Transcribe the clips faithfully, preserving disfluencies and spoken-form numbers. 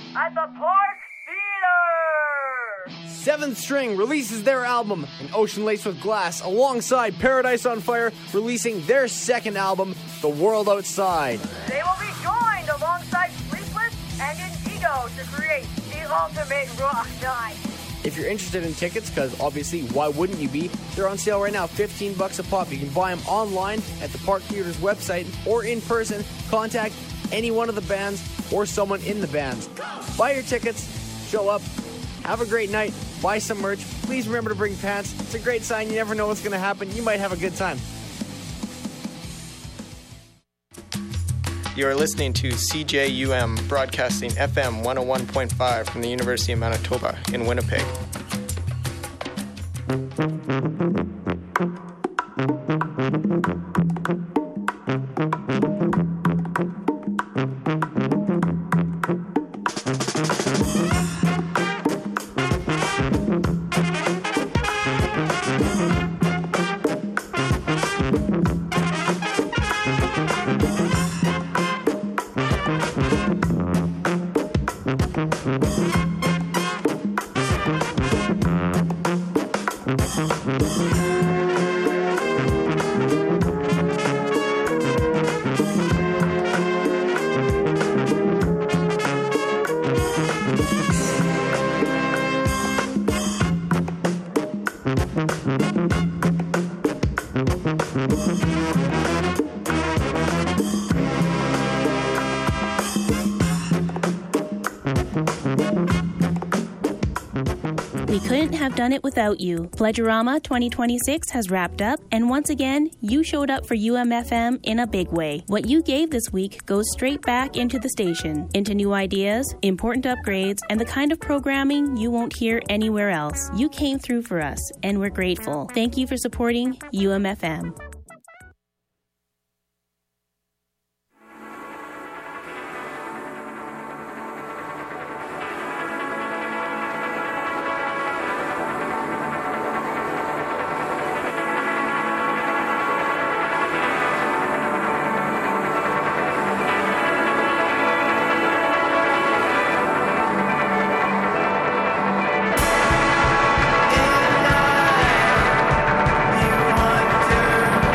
at the Park Theater! Seventh String releases their album, An Ocean Laced with Glass, alongside Paradise on Fire, releasing their second album, The World Outside. They will be joined alongside Sleepless and Indigo to create the ultimate rock night. If you're interested in tickets, because obviously, why wouldn't you be? They're on sale right now, fifteen bucks a pop. You can buy them online at the Park Theater's website or in person. Contact any one of the bands or someone in the bands. Buy your tickets, show up, have a great night, buy some merch. Please remember to bring pants. It's a great sign. You never know what's going to happen. You might have a good time. You are listening to C J U M, broadcasting F M one oh one point five from the University of Manitoba in Winnipeg. We couldn't have done it without you. Pledgerama twenty twenty-six has wrapped up, and once again, you showed up for U M F M in a big way. What you gave this week goes straight back into the station, into new ideas, important upgrades, and the kind of programming you won't hear anywhere else. You came through for us, and we're grateful. Thank you for supporting U M F M. In life, you wonder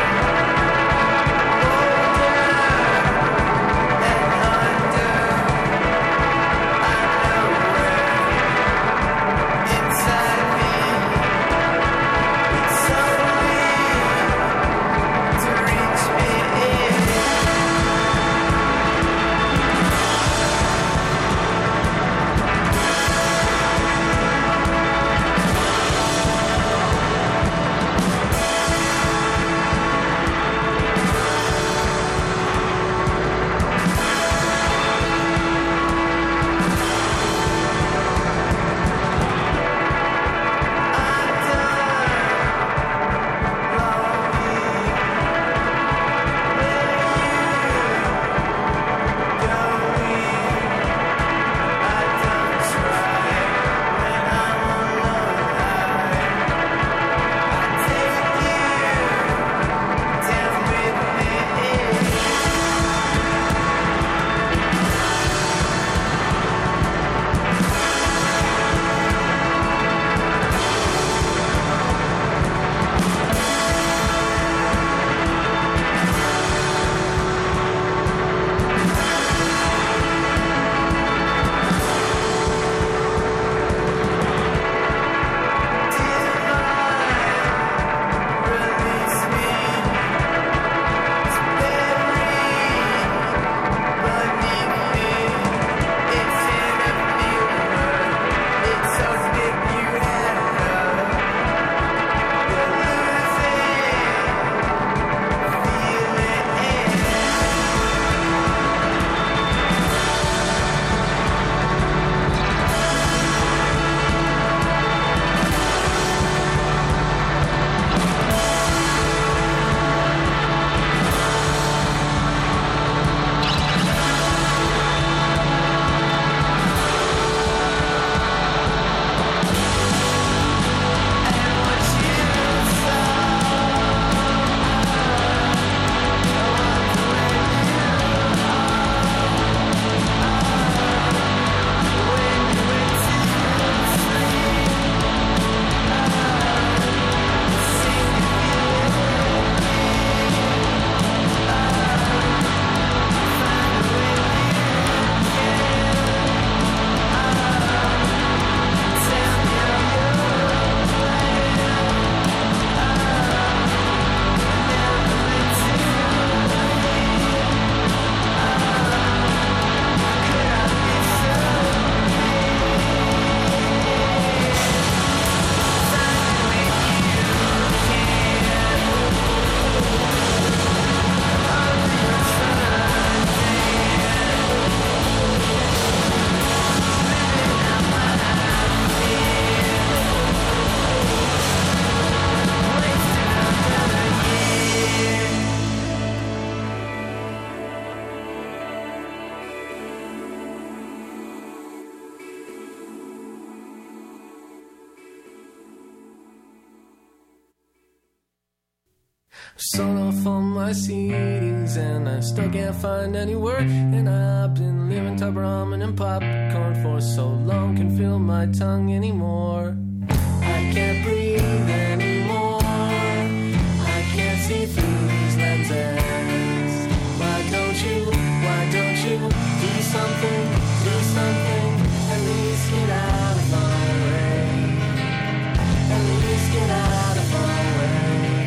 Sold off all my C Ds and I still can't find any work. And I've been living top ramen and popcorn for so long, can't feel my tongue anymore. I can't breathe anymore. I can't see through these lenses. Why don't you, why don't you do something, do something? At least get out of my way. At least get out of my way.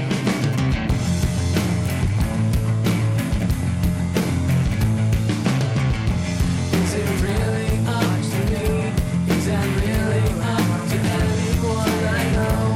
Is it really up to me? Is that really up to anyone I know?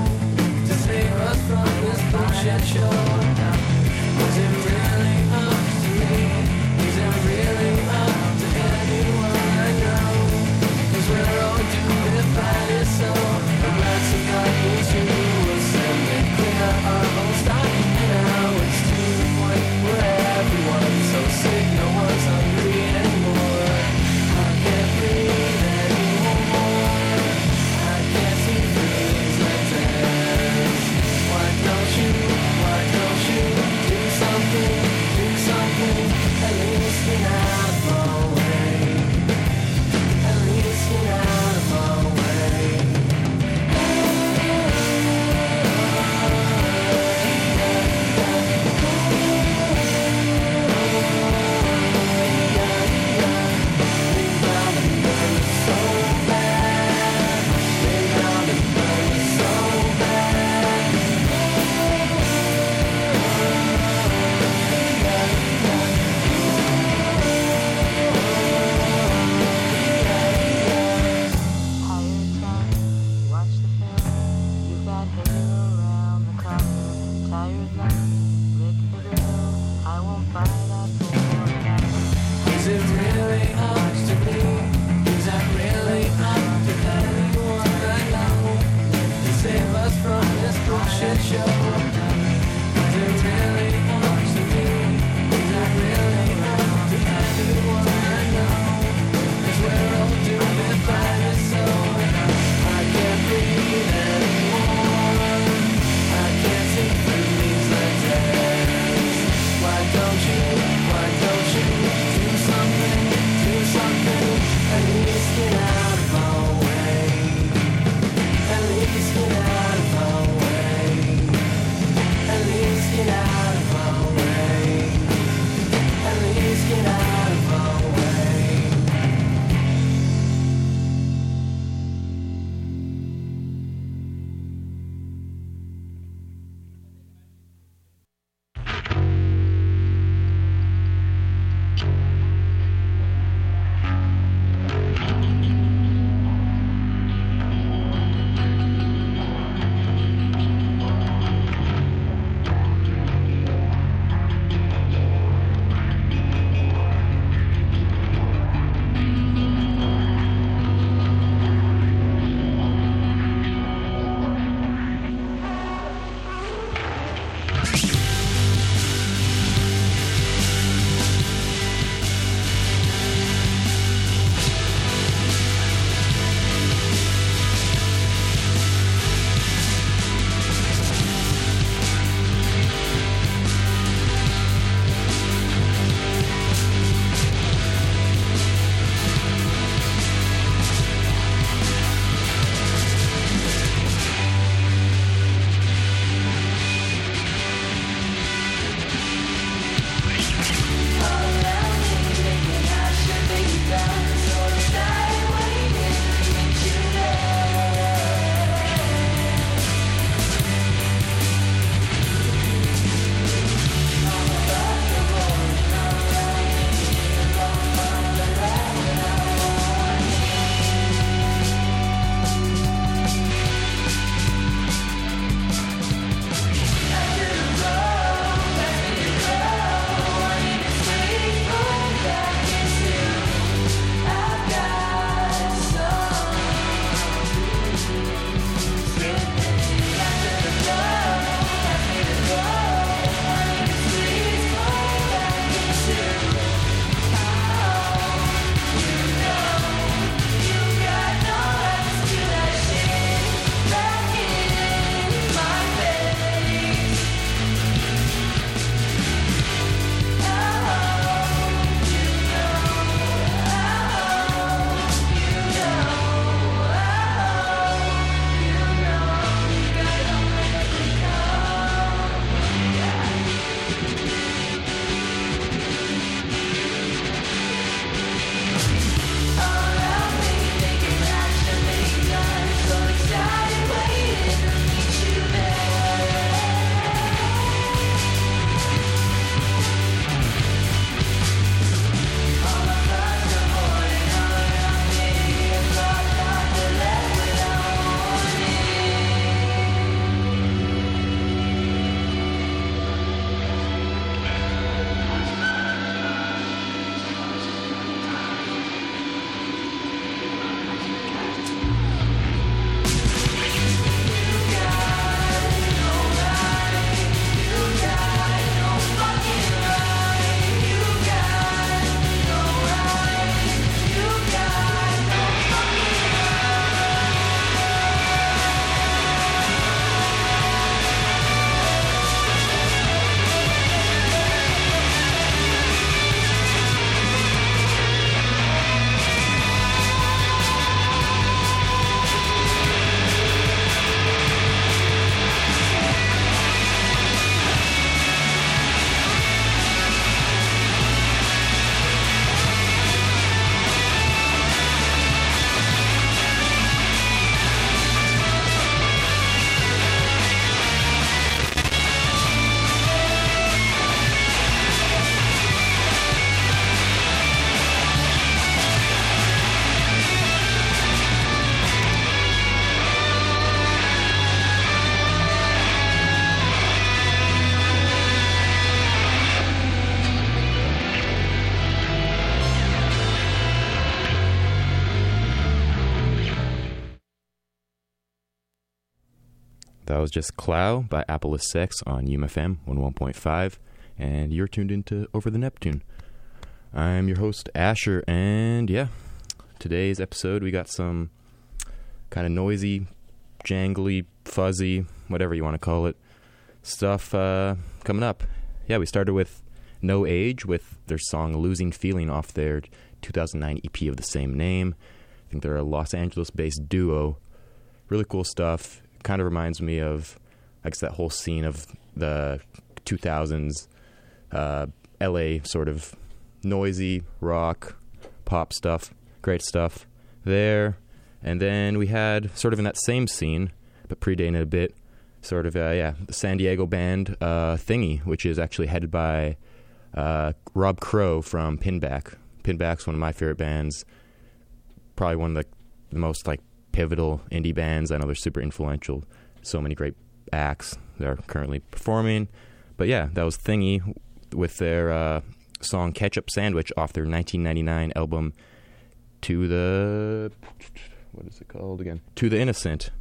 was just Clow by Appalus Six on U M F M one oh one point five, and you're tuned into Over the Neptune. I'm your host, Asher, and yeah, today's episode we got some kind of noisy, jangly, fuzzy, whatever you want to call it, stuff uh, coming up. Yeah, we started with No Age with their song Losing Feeling off their two thousand nine E P of the same name. I think they're a Los Angeles-based duo. Really cool stuff. Kind of reminds me of, I guess, that whole scene of the two thousands uh, L A sort of noisy rock, pop stuff. Great stuff there. And then we had, sort of in that same scene, but predating it a bit, sort of, uh, yeah, the San Diego band uh, Thingy, which is actually headed by uh, Rob Crow from Pinback. Pinback's one of my favorite bands. Probably one of the, the most, like, pivotal indie bands. I know they're super influential. So many great acts that are currently performing. But yeah, that was Thingy with their uh, song Ketchup Sandwich off their nineteen ninety-nine album To the... What is it called again? To the Innocent.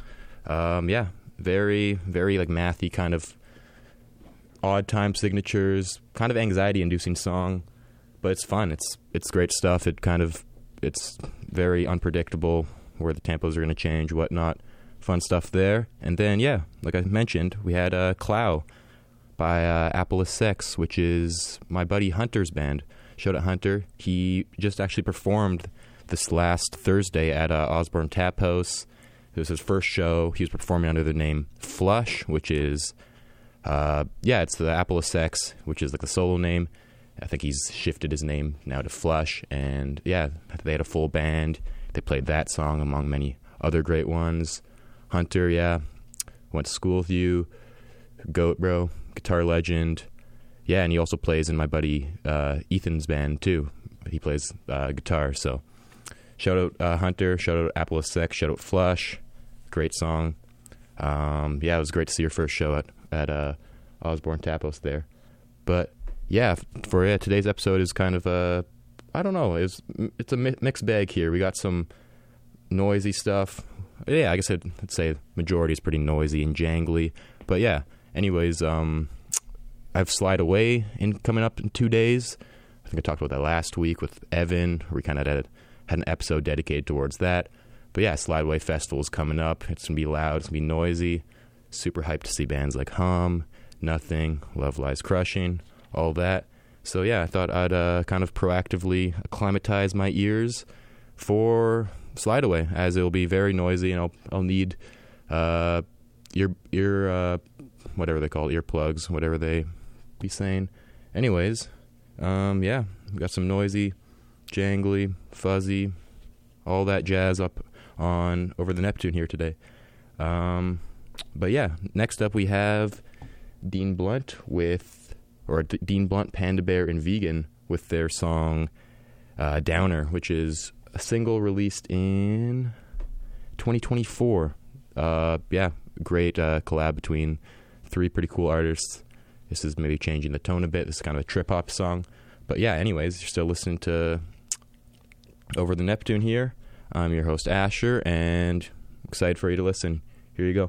Um, yeah, very, very like mathy kind of odd time signatures, kind of anxiety-inducing song, but it's fun. It's it's great stuff. It kind of, it's very unpredictable where the tempos are going to change, whatnot. Fun stuff there. And then, yeah, like I mentioned, we had uh, Clow by uh, Appalus Six, which is my buddy Hunter's band. Shout out Hunter. He just actually performed this last Thursday at uh, Osborne Tap House. It was his first show. He was performing under the name Flush, which is, uh, yeah, it's the Appalus Six, which is like the solo name. I think he's shifted his name now to Flush. And yeah, they had a full band. They played that song among many other great ones. Hunter, yeah, went to school with you. Goat Bro, guitar legend. Yeah, and he also plays in my buddy uh, Ethan's band too. He plays uh, guitar, so shout out uh, Hunter, shout out Appalus Six, shout out Flush. Great song. Um, yeah, it was great to see your first show at, at uh, Osborne Tap House there. But yeah, for yeah, today's episode is kind of a, I don't know, it's, it's a mi- mixed bag here. We got some noisy stuff. Yeah, I guess I'd, I'd say majority is pretty noisy and jangly. But yeah, anyways, um, I have Slide Away in coming up in two days. I think I talked about that last week with Evan. We kind of had, had an episode dedicated towards that. But yeah, Slide Away Festival is coming up. It's going to be loud. It's going to be noisy. Super hyped to see bands like Hum, Nothing, Love Lies Crushing, all that. So yeah, I thought I'd uh, kind of proactively acclimatize my ears for Slide Away, as it'll be very noisy, and I'll I'll need uh, ear ear uh, whatever they call it, earplugs, whatever they be saying. Anyways, um, yeah, we got some noisy, jangly, fuzzy, all that jazz up on Over the Neptune here today. Um, but yeah, next up we have Dean Blunt with. or D- Dean Blunt, Panda Bear, and Vegan with their song uh, Downer, which is a single released in twenty twenty-four. Uh, yeah, great uh, collab between three pretty cool artists. This is maybe changing the tone a bit. This is kind of a trip-hop song. But yeah, anyways, you're still listening to Over the Neptune here. I'm your host, Asher, and excited for you to listen. Here you go.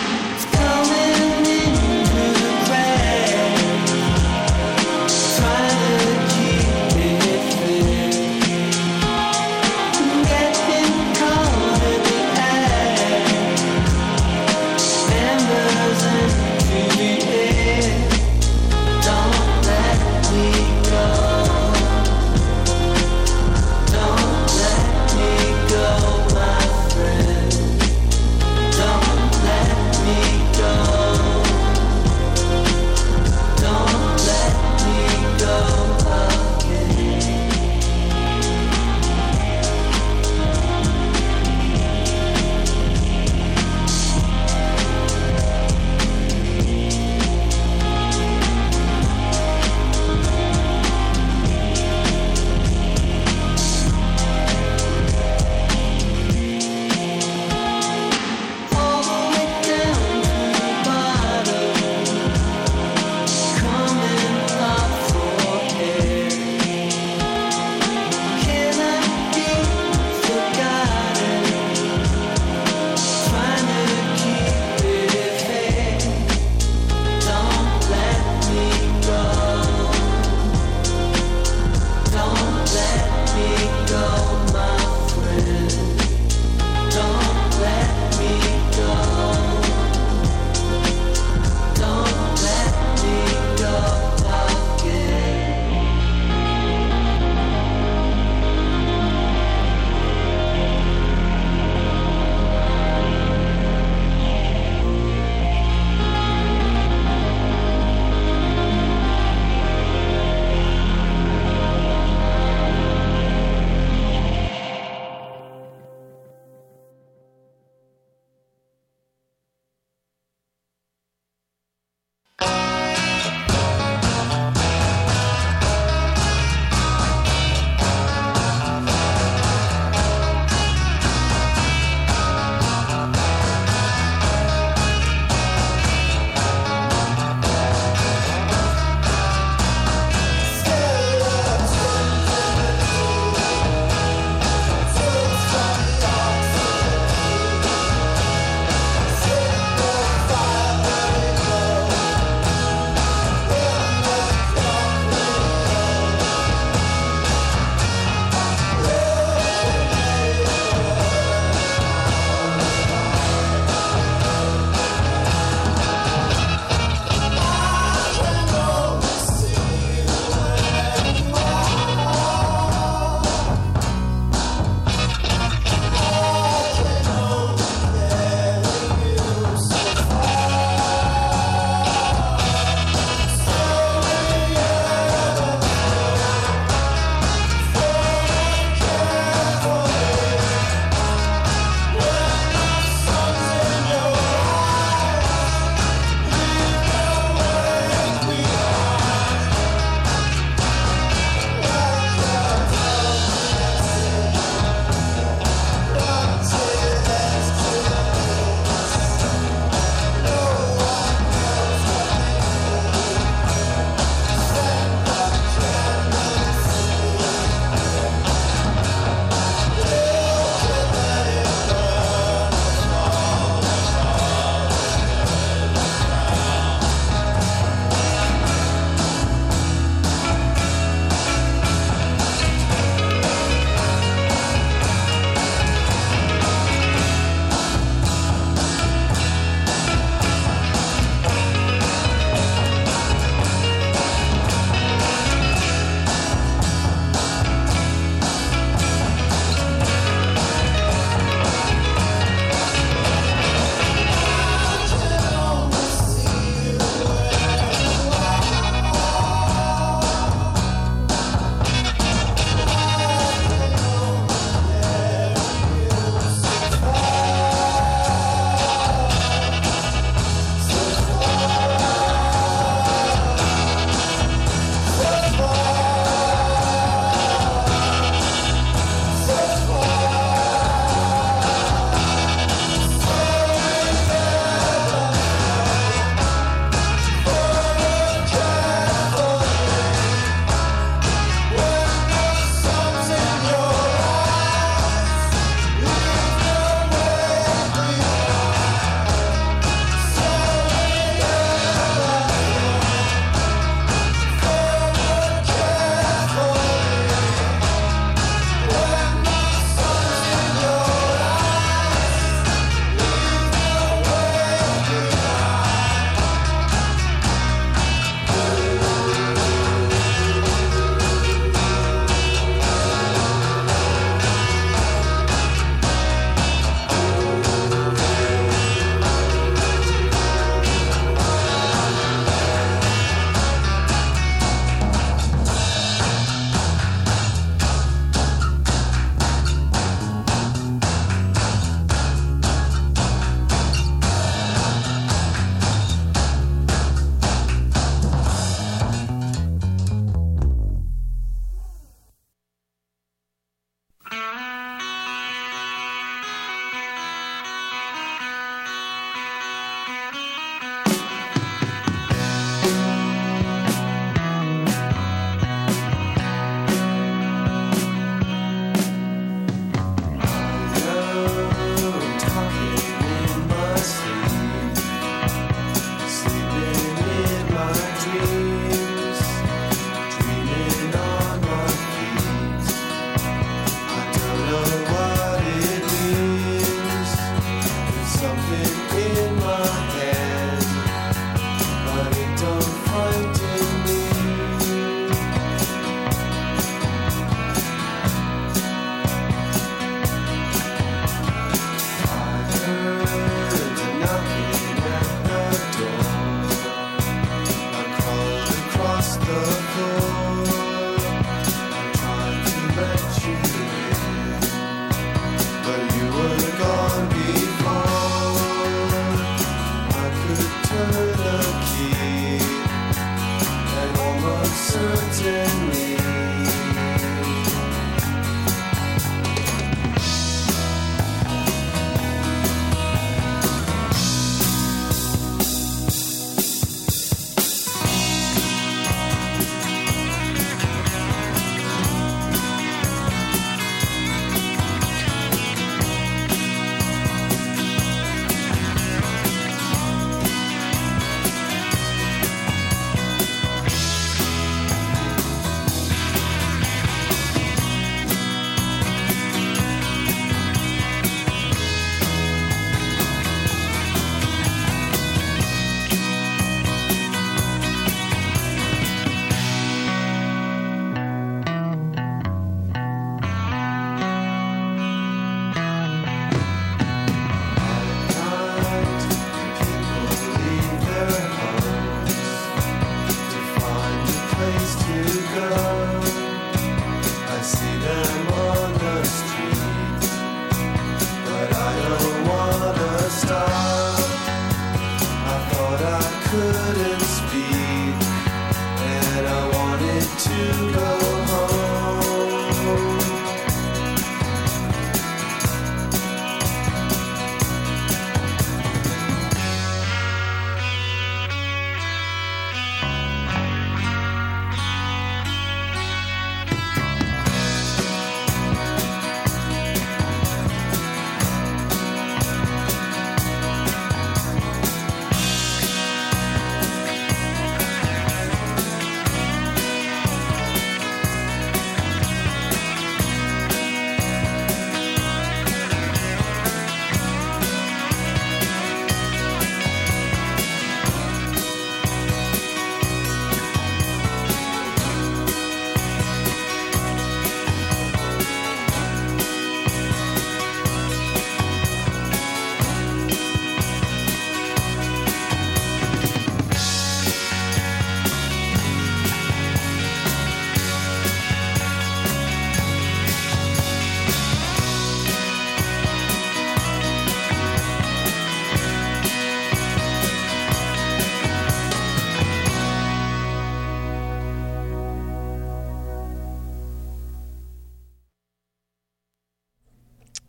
Trying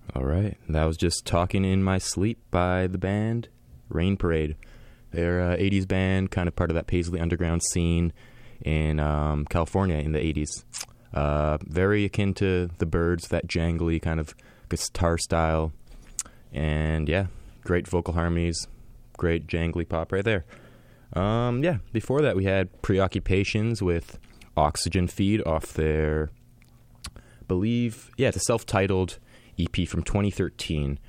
All right. That was just Talking in My Sleep by the band Rain Parade. They're an eighties band, kind of part of that Paisley Underground scene in um, California in the eighties. Uh, very akin to the Byrds, that jangly kind of guitar style. And yeah, great vocal harmonies, great jangly pop right there. Um, yeah, before that we had Preoccupations with Oxygen Feed off their, believe, yeah, it's a self-titled E P from twenty thirteen.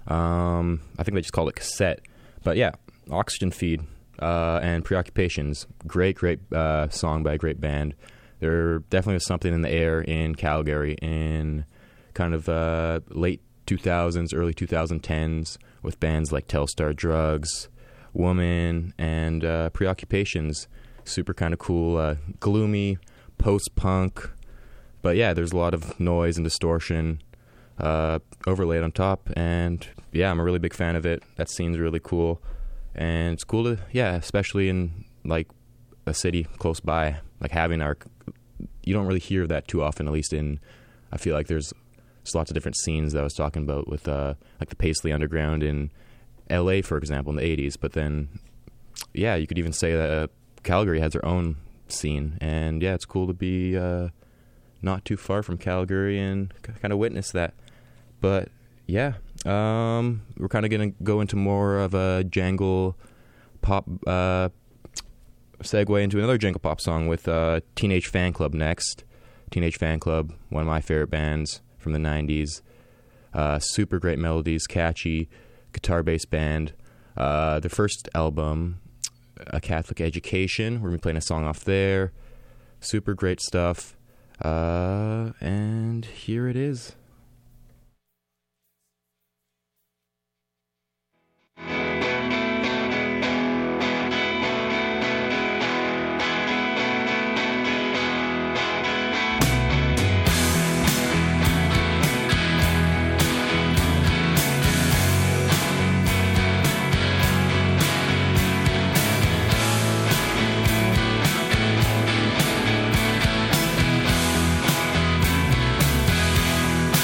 Um, I think they just called it Cassette. But yeah, Oxygen Feed uh, and Preoccupations, great, great uh, song by a great band. There definitely was something in the air in Calgary in kind of uh, late two thousands, early twenty tens with bands like Telstar Drugs, Woman, and uh, Preoccupations. Super kind of cool, uh, gloomy, post-punk. But yeah, there's a lot of noise and distortion uh, overlaid on top. And yeah, I'm a really big fan of it. That scene's really cool. And it's cool to, yeah, especially in like a city close by, like having our, you don't really hear that too often, at least in, I feel like there's, there's lots of different scenes that I was talking about with uh, like the Paisley Underground in L A, for example, in the eighties. But then, yeah, you could even say that uh, Calgary has their own scene. And yeah, it's cool to be uh, not too far from Calgary and kind of witness that. But yeah, um, we're kind of going to go into more of a jangle pop uh, segue into another jangle pop song with uh, Teenage Fanclub next. Teenage Fanclub, one of my favorite bands from the nineties. Uh, super great melodies, catchy, guitar-based band. Uh, their first album, A Catholic Education, we're going to be playing a song off there. Super great stuff. Uh, and here it is. Thank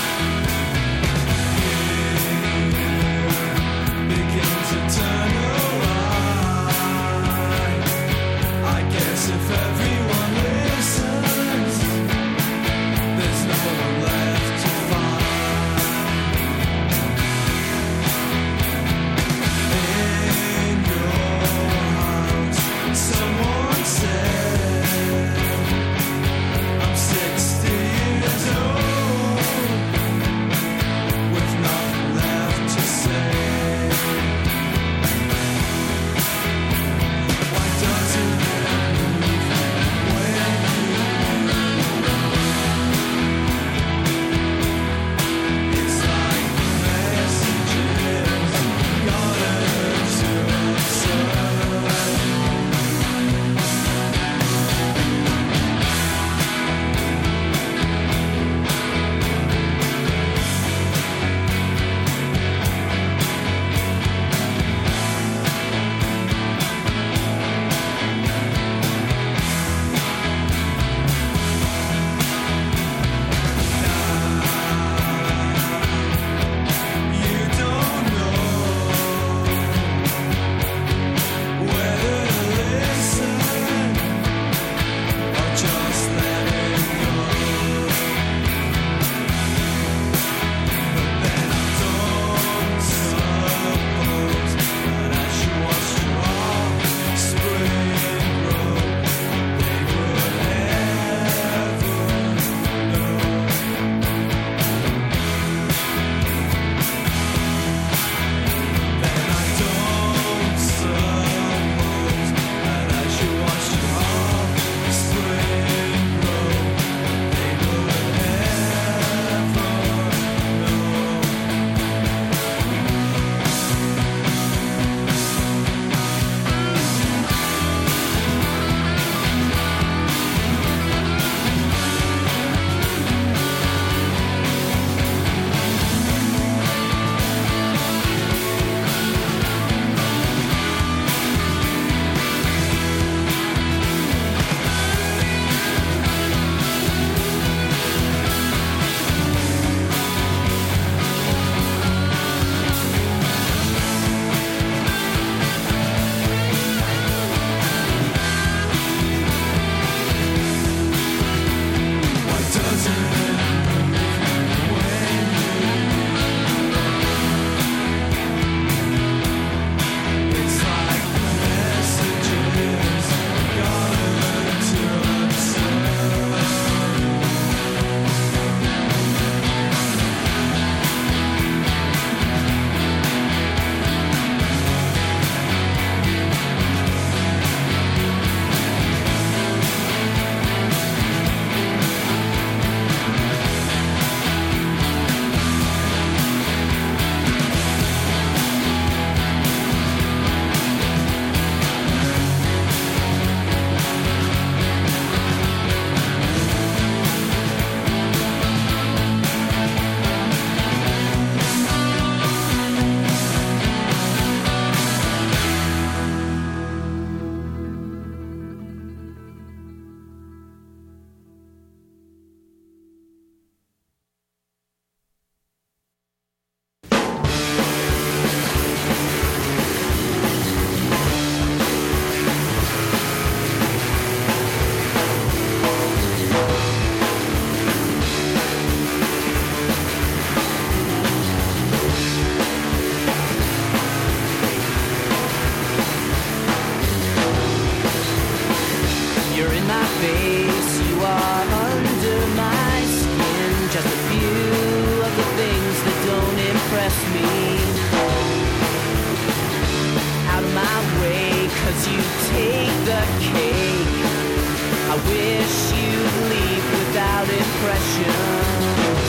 impressions.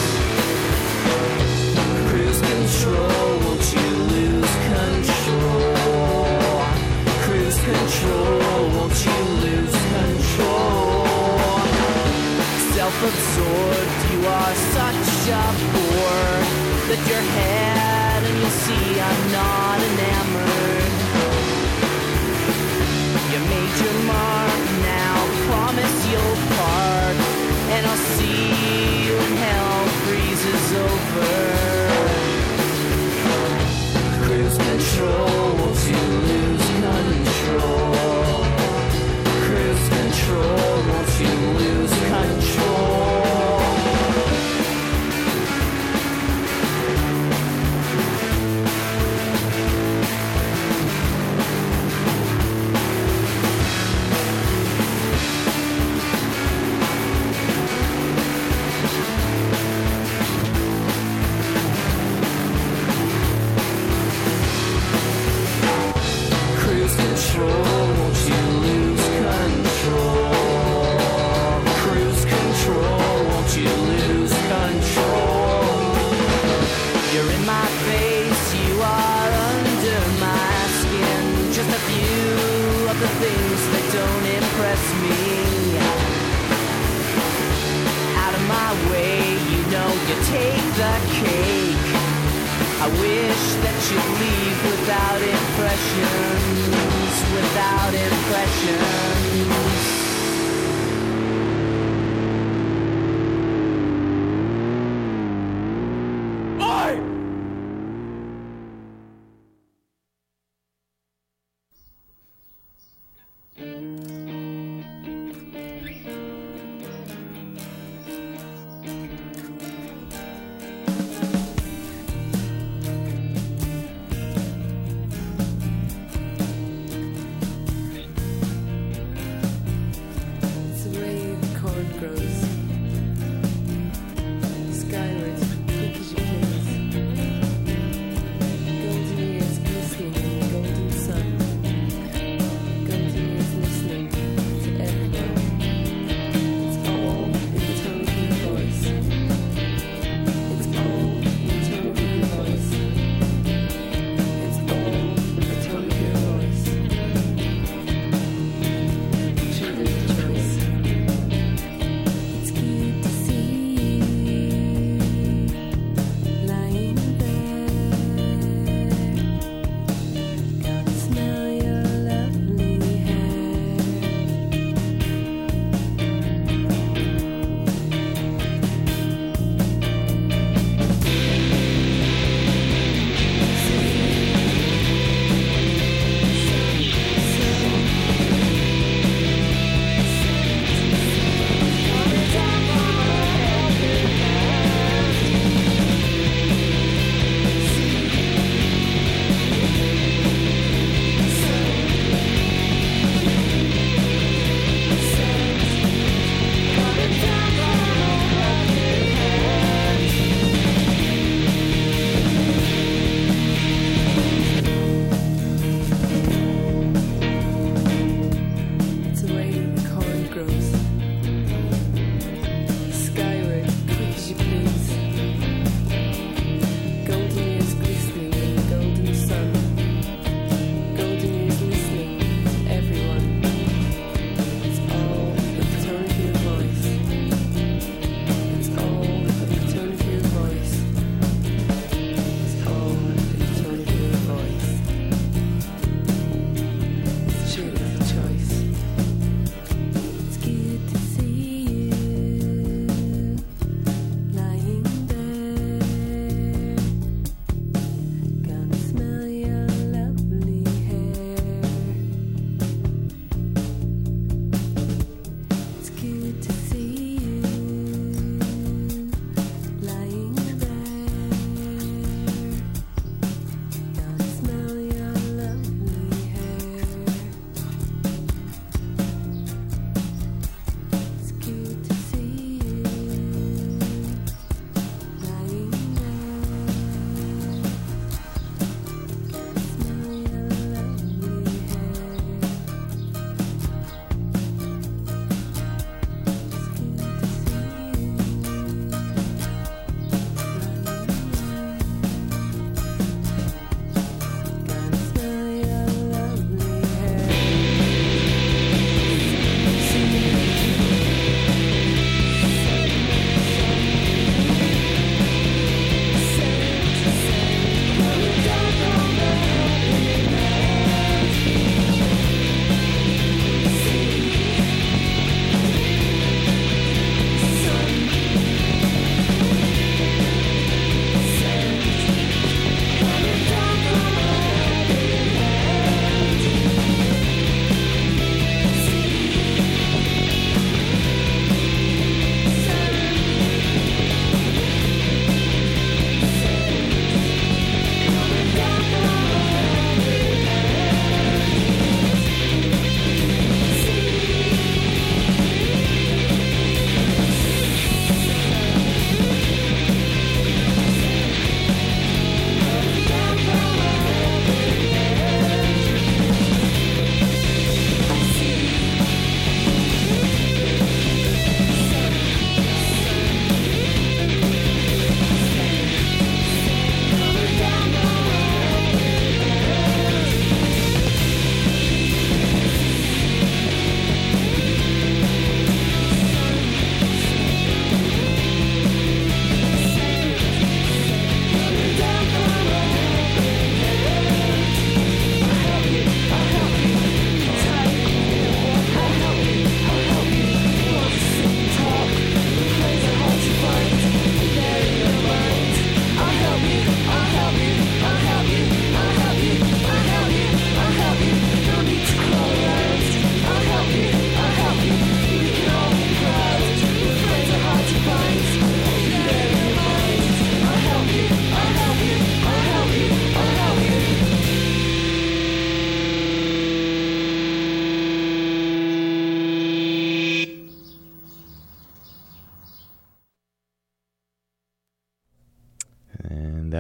Cruise control, won't you lose control? Cruise control, won't you lose control? Self-absorbed, you are such a bore. Lift your head and you'll see I'm not enamored. You made your mark, now promise you'll park, and I'll see you when hell freezes over. Cruise control, won't you lose control? Cruise control, won't you lose control?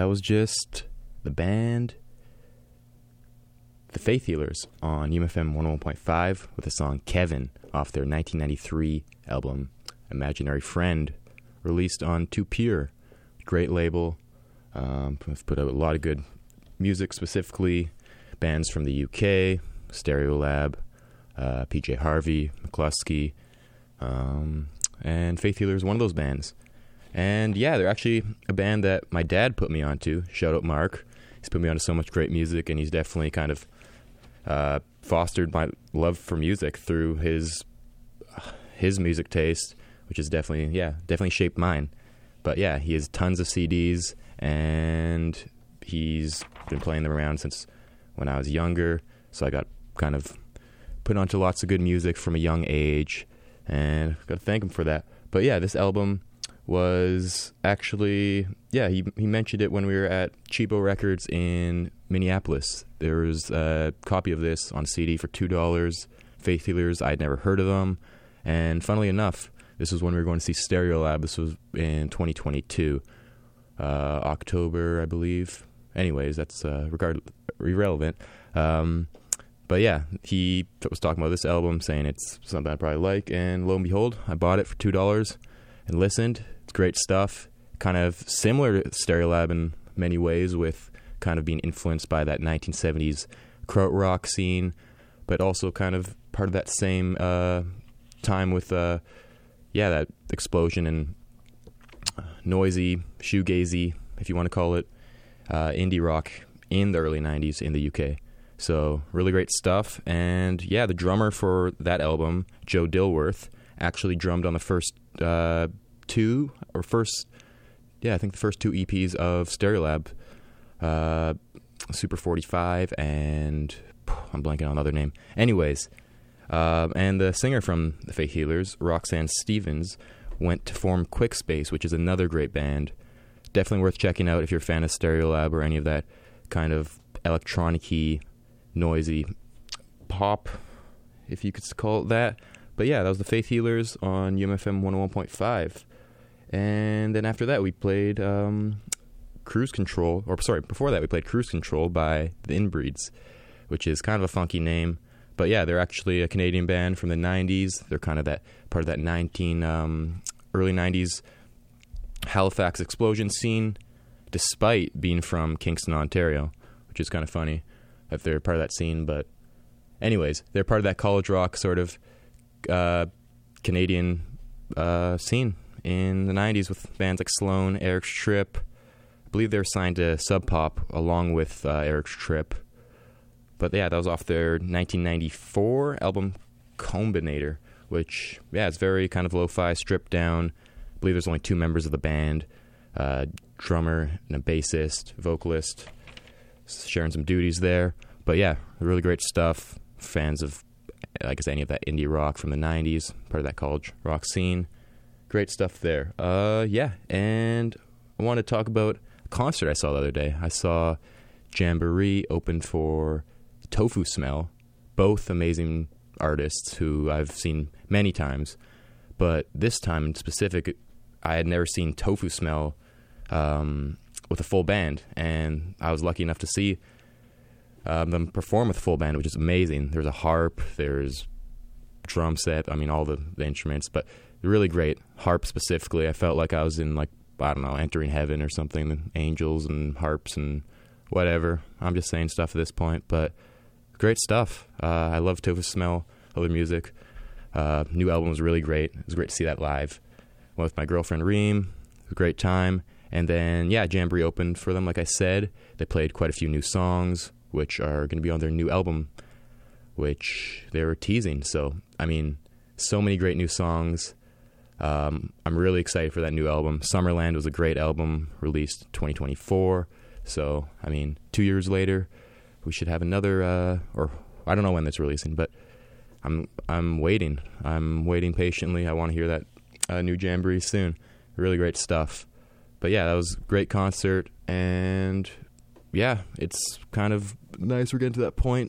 that was just the band The Faith Healers on U M F M one oh one point five with the song Kevin off their nineteen ninety-three album Imaginary Friend, released on Two Pure. Great label. Um, I've put out a lot of good music, specifically bands from the U K, Stereolab, uh, P J Harvey, McCluskey, um, and Faith Healers, one of those bands. And yeah, they're actually a band that my dad put me onto. Shout out Mark. He's put me onto so much great music, and he's definitely kind of uh, fostered my love for music through his his music taste, which is definitely, yeah, definitely shaped mine. But yeah, he has tons of C Ds, and he's been playing them around since when I was younger. So I got kind of put onto lots of good music from a young age, and got to thank him for that. But yeah, this album was actually, yeah, he he mentioned it when we were at Cheapo Records in Minneapolis. There was a copy of this on C D for two dollars. Faith Healers, I'd never heard of them. And funnily enough, this was when we were going to see Stereolab. This was in twenty twenty-two, uh, October, I believe. Anyways, that's uh, regard irrelevant. Um, but yeah, he was talking about this album, saying it's something I probably like. And lo and behold, I bought it for two dollars and listened. It's great stuff. Kind of similar to Stereolab in many ways, with kind of being influenced by that nineteen seventies krautrock scene, but also kind of part of that same uh, time with, uh, yeah, that explosion and noisy, shoegazy, if you want to call it, uh, indie rock in the early nineties in the U K. So really great stuff. And yeah, the drummer for that album, Joe Dilworth, actually drummed on the first uh, two, or first, yeah, I think the first two E Ps of Stereolab, uh, Super forty-five, and I'm blanking on the other name. Anyways, uh, and the singer from the Faith Healers, Roxanne Stevens, went to form Quickspace, which is another great band. Definitely worth checking out if you're a fan of Stereolab or any of that kind of electronic-y, noisy pop, if you could call it that. But yeah, that was the Faith Healers on U M F M one oh one point five. And then after that, we played um, Cruise Control, or sorry, before that, we played Cruise Control by the Inbreeds, which is kind of a funky name. But yeah, they're actually a Canadian band from the nineties. They're kind of that part of that nineteen um, early nineties Halifax explosion scene, despite being from Kingston, Ontario, which is kind of funny that they're part of that scene. But anyways, they're part of that college rock sort of uh, Canadian uh, scene in the nineties with bands like Sloan, Eric's Trip. I believe they're signed to Sub Pop along with uh, Eric's Trip. But yeah, that was off their nineteen ninety-four album Combinator, which, yeah, it's very kind of lo-fi, stripped down. I believe there's only two members of the band, uh, drummer and a bassist, vocalist, sharing some duties there. But yeah, really great stuff. Fans of, like I said, any of that indie rock from the nineties, part of that college rock scene. Great stuff there. Uh, yeah, and I want to talk about a concert I saw the other day. I saw Jamboree open for Tofu Smell, both amazing artists who I've seen many times. But this time in specific, I had never seen Tofu Smell um, with a full band, and I was lucky enough to see um, them perform with a full band, which is amazing. There's a harp, there's drum set, I mean, all the, the instruments, but really great. Harp specifically, I felt like I was in, like, I don't know, entering heaven or something, angels and harps and whatever. I'm just saying stuff at this point, but great stuff. Uh, I love Tofu Smell, other music. Uh, new album was really great. It was great to see that live. Went with my girlfriend Reem. It was a great time. And then, yeah, Jamboree opened for them, like I said. They played quite a few new songs, which are going to be on their new album, which they were teasing. So, I mean, so many great new songs. Um, I'm really excited for that new album. Summerland was a great album, released twenty twenty-four. So, I mean, two years later, we should have another, uh, or I don't know when that's releasing, but I'm I'm waiting. I'm waiting patiently. I want to hear that uh, new Jamboree soon. Really great stuff. But yeah, that was a great concert, and yeah, it's kind of nice we're getting to that point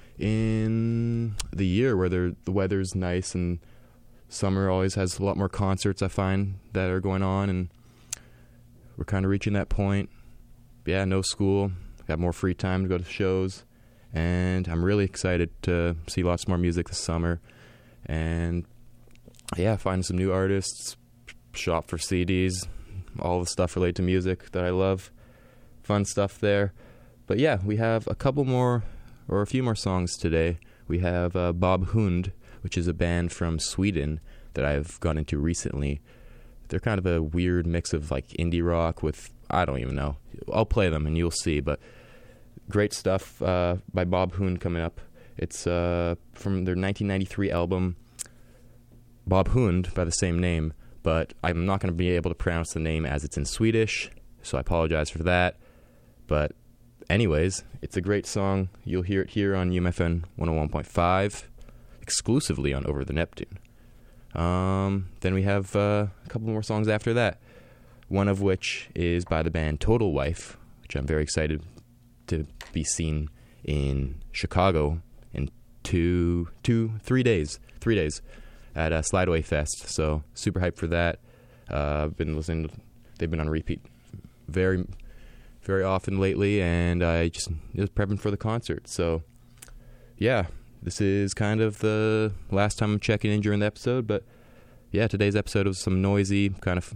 in the year where the weather's nice, and summer always has a lot more concerts, I find, that are going on, and we're kind of reaching that point. yeah, no school. Got more free time to go to shows. And I'm really excited to see lots more music this summer. And, yeah, find some new artists, shop for C Ds, all the stuff related to music that I love. Fun stuff there. But, yeah, we have a couple more, or a few more songs today. We have uh, Bob Hund, which is a band from Sweden that I've gone into recently. They're kind of a weird mix of, like, indie rock with, I don't even know. I'll play them and you'll see, but great stuff uh, by Bob Hund coming up. It's uh, from their nineteen ninety-three album, Bob Hund, by the same name, but I'm not going to be able to pronounce the name as it's in Swedish, so I apologize for that. But anyways, it's a great song. You'll hear it here on U M F M one oh one point five, exclusively on Over the Neptune. Um, then we have uh, a couple more songs after that, one of which is by the band Total Wife, which I'm very excited to be seen in Chicago in two, two, three days, three days at uh, Slideway Fest. So super hyped for that. Uh, I've been listening to, they've been on repeat very, very often lately, and I just was prepping for the concert. So yeah, this is kind of the last time I'm checking in during the episode, but yeah, today's episode was some noisy, kind of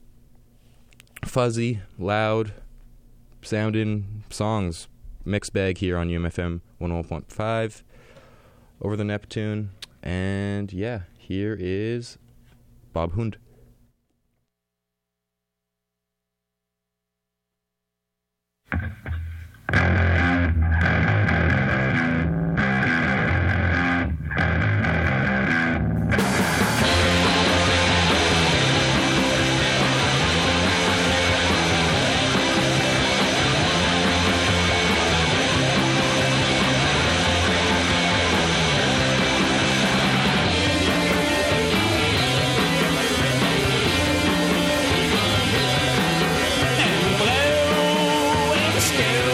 fuzzy, loud sounding songs, mixed bag here on U M F M one oh one point five, Over the Neptune, and yeah, here is Bob Hund. Scared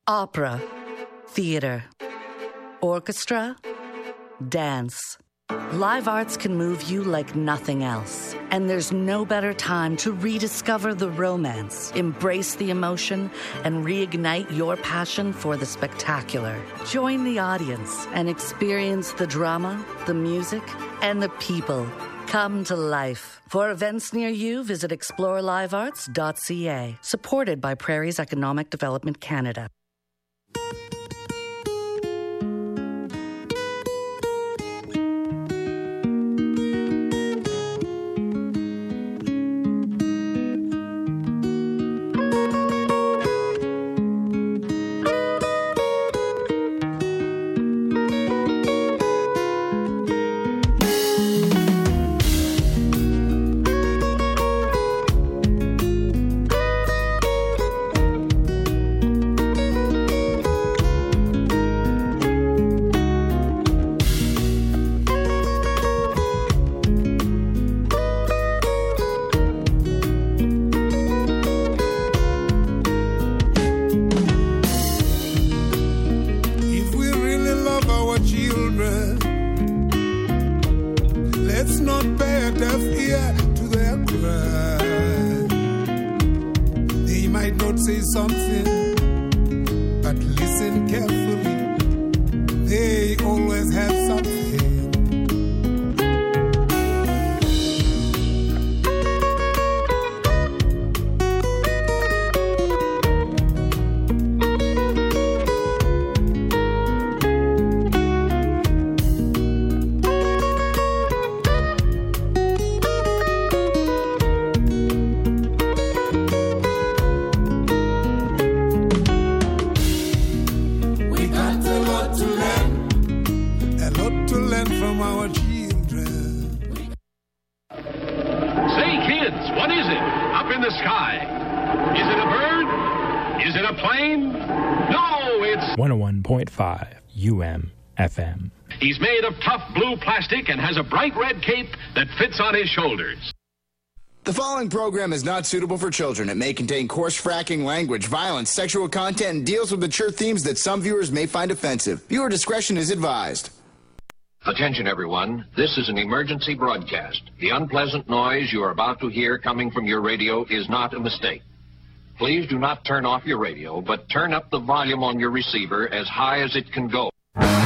Opera, theater, orchestra, dance. Live arts can move you like nothing else. And there's no better time to rediscover the romance, embrace the emotion, and reignite your passion for the spectacular. Join the audience and experience the drama, the music, and the people come to life. For events near you, visit explore live arts dot c a. Supported by Prairie's Economic Development Canada. one oh one point five U M F M. He's made of tough blue plastic and has a bright red cape that fits on his shoulders. The following program is not suitable for children. It may contain coarse fracking language, violence, sexual content, and deals with mature themes that some viewers may find offensive. Viewer discretion is advised. Attention, everyone. This is an emergency broadcast. The unpleasant noise you are about to hear coming from your radio is not a mistake. Please do not turn off your radio, but turn up the volume on your receiver as high as it can go.